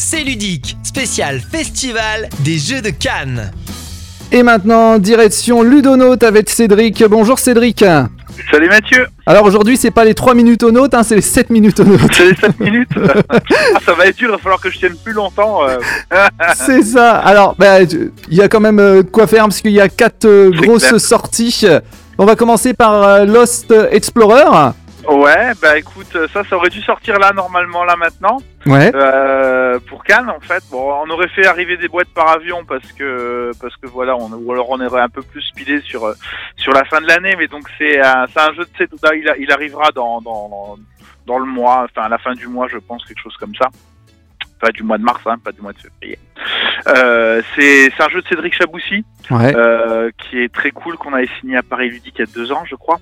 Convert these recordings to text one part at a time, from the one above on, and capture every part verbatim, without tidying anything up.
C'est ludique, spécial festival des Jeux de Cannes. Et maintenant, direction Ludonautes avec Cédric. Bonjour Cédric. Salut Mathieu. Alors aujourd'hui, c'est pas les trois minutes au notes, hein, c'est les sept minutes au notes. C'est les sept minutes. Ah, ça va être dur, il va falloir que je tienne plus longtemps. Euh. C'est ça. Alors, bah, il y a quand même euh, quoi faire parce qu'il y a quatre euh, grosses clair. sorties. On va commencer par euh, Lost Explorer. Ouais, bah écoute, ça, ça aurait dû sortir là normalement, là maintenant. Ouais. Euh, pour Cannes en fait. Bon, on aurait fait arriver des boîtes par avion parce que parce que voilà, on, ou alors on aurait un peu plus speedé sur sur la fin de l'année. Mais donc c'est un, c'est un jeu de c'est il, il arrivera dans dans dans le mois, enfin à la fin du mois, je pense, quelque chose comme ça. Enfin du mois de mars, hein, pas du mois de février. Euh, c'est c'est un jeu de Cédric Chaboussi, ouais. euh, qui est très cool, qu'on avait signé à Paris Ludique il y a deux ans, je crois.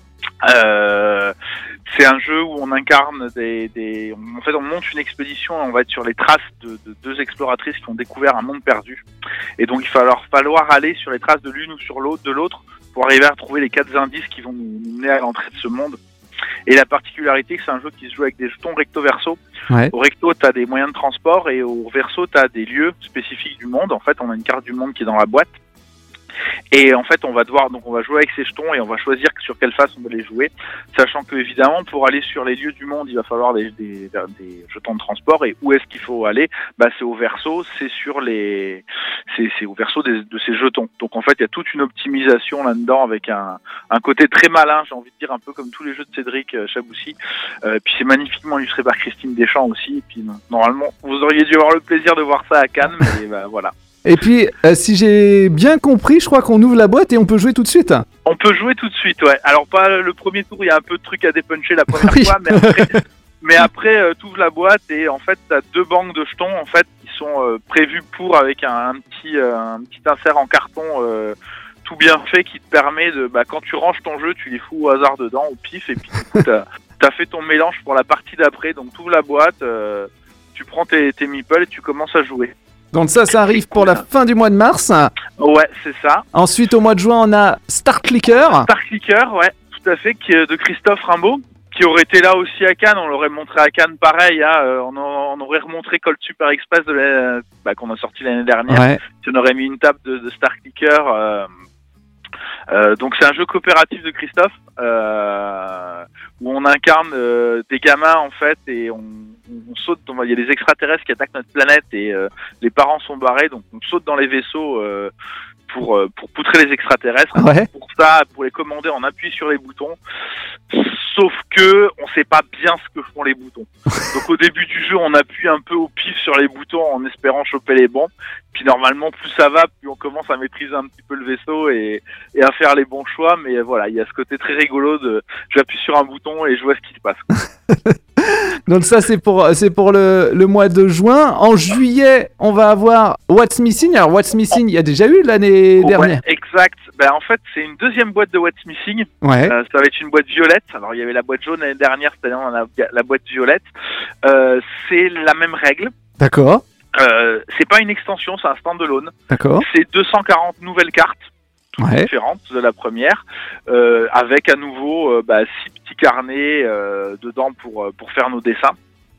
Euh, c'est un jeu où on incarne des, des, en fait, on monte une expédition et on va être sur les traces de, de deux exploratrices qui ont découvert un monde perdu. Et donc, il va leur falloir aller sur les traces de l'une ou sur l'autre, de l'autre, pour arriver à retrouver les quatre indices qui vont nous mener à l'entrée de ce monde. Et la particularité, c'est un jeu qui se joue avec des jetons recto-verso. Ouais. Au recto, tu as des moyens de transport et au verso, tu as des lieux spécifiques du monde. En fait, on a une carte du monde qui est dans la boîte. Et en fait, on va devoir, donc on va jouer avec ces jetons et on va choisir sur quelle face on va les jouer, sachant que évidemment, pour aller sur les lieux du monde, il va falloir des, des, des jetons de transport. Et où est-ce qu'il faut aller ? Bah, c'est au verso, c'est sur les, c'est, c'est au verso des, de ces jetons. Donc en fait, il y a toute une optimisation là-dedans avec un, un côté très malin, j'ai envie de dire un peu comme tous les jeux de Cédric Chaboussi. Euh, puis c'est magnifiquement illustré par Christine Deschamps aussi. Et puis normalement, vous auriez dû avoir le plaisir de voir ça à Cannes, mais bah, voilà. Et puis, euh, si j'ai bien compris, je crois qu'on ouvre la boîte et on peut jouer tout de suite. On peut jouer tout de suite, ouais. Alors pas le premier tour, il y a un peu de trucs à dépuncher la première oui. fois, mais après, mais après euh, tu ouvres la boîte et en fait, tu as deux banques de jetons en fait qui sont euh, prévus pour avec un, un petit euh, un petit insert en carton euh, tout bien fait qui te permet de, bah, quand tu ranges ton jeu, tu les fous au hasard dedans, au pif, et puis du coup, t'as, t'as fait ton mélange pour la partie d'après. Donc tu ouvres la boîte, euh, tu prends tes, tes meeples et tu commences à jouer. Donc ça, ça arrive pour la fin du mois de mars. Ouais, c'est ça. Ensuite, au mois de juin, on a Star Clicker. Star Clicker, ouais, tout à fait, qui est de Christophe Rimbaud, qui aurait été là aussi à Cannes. On l'aurait montré à Cannes, pareil. Hein, on, on aurait remontré Colt Super Express de la, bah, qu'on a sorti l'année dernière. Ouais. Si on aurait mis une table de, de Star Clicker. Euh, euh, donc c'est un jeu coopératif de Christophe euh, où on incarne euh, des gamins en fait et on, on saute. Il y a des extraterrestres qui attaquent notre planète et euh, les parents sont barrés, donc on saute dans les vaisseaux euh, pour euh, pour poutrer les extraterrestres. Ouais. Pour ça, pour les commander, on appuie sur les boutons. Sauf que on sait pas bien ce que font les boutons. Donc au début du jeu, on appuie un peu au pif sur les boutons en espérant choper les bons. Puis normalement, plus ça va, plus on commence à maîtriser un petit peu le vaisseau et, et à faire les bons choix. Mais voilà, il y a ce côté très rigolo de j'appuie sur un bouton et je vois ce qui se passe. Donc ça, c'est pour, c'est pour le, le mois de juin. En juillet, on va avoir What's Missing. Alors What's Missing, il y a déjà eu l'année ouais, dernière. Exact. Ben, en fait, c'est une deuxième boîte de What's Missing. Ouais. Euh, ça va être une boîte violette. Alors il y avait la boîte jaune l'année dernière, cette année on a la boîte violette. Euh, c'est la même règle. D'accord. Euh, c'est pas une extension, c'est un stand-alone. D'accord. C'est deux cent quarante nouvelles cartes, toutes ouais. différentes de la première, euh, avec à nouveau euh, bah, six petits carnets euh, dedans pour pour faire nos dessins.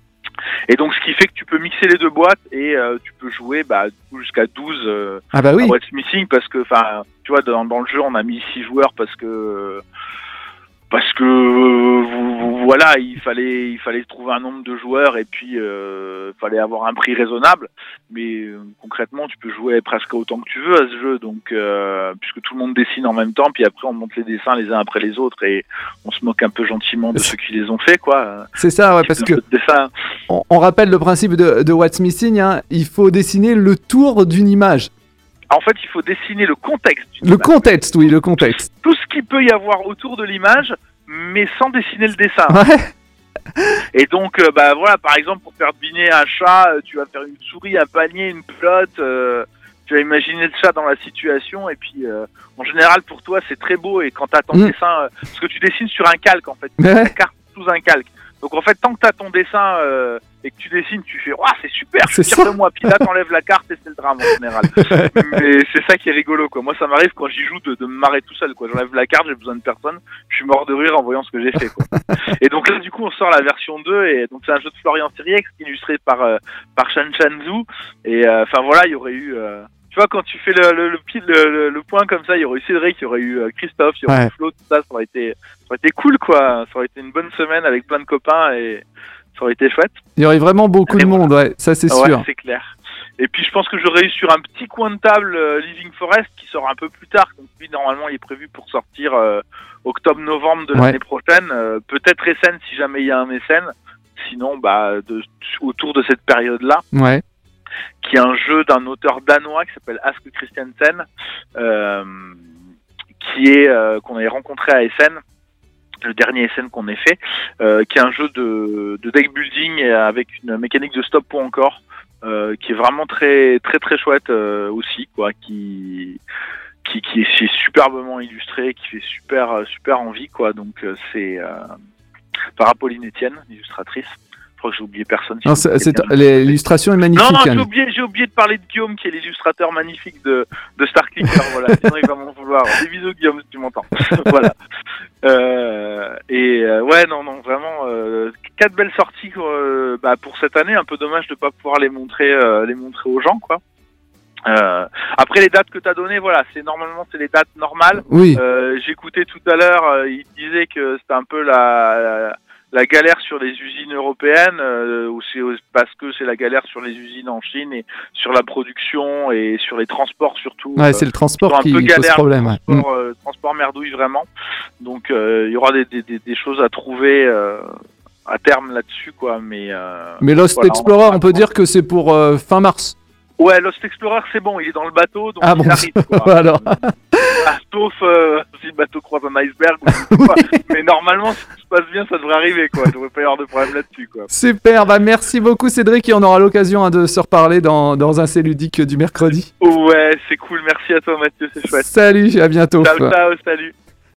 Et donc ce qui fait que tu peux mixer les deux boîtes et euh, tu peux jouer bah, jusqu'à douze euh, ah bah oui. à What's Missing parce que enfin tu vois dans, dans le jeu on a mis six joueurs parce que parce que euh, voilà il fallait il fallait trouver un nombre de joueurs et puis euh, fallait avoir un prix raisonnable, mais euh, concrètement tu peux jouer presque autant que tu veux à ce jeu, donc euh, puisque tout le monde dessine en même temps, puis après on monte les dessins les uns après les autres et on se moque un peu gentiment de ceux qui les ont fait quoi. C'est ça, ouais, parce que on, on rappelle le principe de, de What's Missing, hein, il faut dessiner le tour d'une image. En fait, il faut dessiner le contexte. Le image. contexte, oui, le contexte. Tout ce qu'il peut y avoir autour de l'image, mais sans dessiner le dessin. Ouais. Et donc, euh, bah voilà, par exemple, pour faire deviner un chat, euh, tu vas faire une souris, un panier, une pelote. Euh, tu vas imaginer le chat dans la situation. Et puis, euh, en général, pour toi, c'est très beau. Et quand tu as ton mmh. dessin, euh, parce que tu dessines sur un calque, en fait, tu ouais. la carte sous un calque. Donc en fait, tant que t'as ton dessin euh, et que tu dessines, tu fais, waouh, c'est super, je C'est suis fier ça. de moi. Puis là, t'enlèves la carte et c'est le drame en général. Mais c'est ça qui est rigolo, quoi. Moi, ça m'arrive quand j'y joue de, de me marrer tout seul, quoi. J'enlève la carte, j'ai besoin de personne, je suis mort de rire en voyant ce que j'ai fait, quoi. Et donc là, du coup, on sort la version deux et donc c'est un jeu de Florian Siriex illustré par euh, par Shan Shan Zhu. Et enfin euh, voilà, il y aurait eu. Euh, Tu vois, quand tu fais le, le, le, le, le, le point comme ça, il y aurait eu Cédric, il y aurait eu Christophe, il y aurait Ouais. eu Flo, tout ça, ça aurait été, ça aurait été cool, quoi. Ça aurait été une bonne semaine avec plein de copains et ça aurait été chouette. Il y aurait vraiment beaucoup de monde, ouais, ça c'est Ouais, sûr. c'est clair. Et puis je pense que j'aurais eu sur un petit coin de table euh, Living Forest qui sort un peu plus tard. Donc lui, normalement, il est prévu pour sortir euh, octobre-novembre de Ouais. l'année prochaine. Euh, peut-être Essen si jamais il y a un Essen. Sinon, bah, de, autour de cette période-là. Ouais. Qui est un jeu d'un auteur danois qui s'appelle Ask Christiansen, euh, qui est euh, qu'on avait rencontré à Essen, le dernier Essen qu'on ait fait, euh, qui est un jeu de, de deck building avec une mécanique de stop point encore, euh, qui est vraiment très très très chouette euh, aussi, quoi, qui qui qui est superbement illustré, qui fait super super envie, quoi. Donc euh, c'est euh, par Apolline Etienne, l'illustratrice. Je crois que j'ai oublié personne. Non, c'est, c'est, l'illustration est magnifique. Non, non, hein. j'ai oublié, j'ai oublié de parler de Guillaume, qui est l'illustrateur magnifique de, de Star Clicker, voilà. Sinon, il va m'en vouloir. Des bisous, Guillaume, si tu m'entends. Voilà. Euh, et, euh, ouais, non, non, vraiment, euh, quatre belles sorties, euh, bah, pour cette année. Un peu dommage de pas pouvoir les montrer, euh, les montrer aux gens, quoi. Euh, après les dates que tu as données, voilà, c'est normalement c'est les dates normales. Oui. Euh, j'écoutais tout à l'heure, euh, il disait que c'était un peu la, la la galère sur les usines européennes, euh, ou c'est parce que c'est la galère sur les usines en Chine et sur la production et sur les transports surtout. Ouais, c'est le transport un qui peu pose galère, problème. Ouais. Transport, euh, transport merdouille vraiment. Donc euh, il y aura des, des, des choses à trouver euh, à terme là-dessus, quoi. Mais euh, Mais Lost voilà, Explorer, on, on peut dire que c'est pour euh, fin mars. Ouais, Lost Explorer, c'est bon, il est dans le bateau, donc ah il bon, arrive, quoi. Alors. Ah, sauf euh, si le bateau croise un iceberg. Ou oui. quoi. Mais normalement, si tout se passe bien, ça devrait arriver, quoi. Il devrait pas y avoir de problème là-dessus, quoi. Super, bah merci beaucoup Cédric et on aura l'occasion hein, de se reparler dans, dans un C'est ludique du mercredi. Ouais, c'est cool, merci à toi Mathieu, c'est chouette. Salut, à bientôt. Ciao, ciao, salut.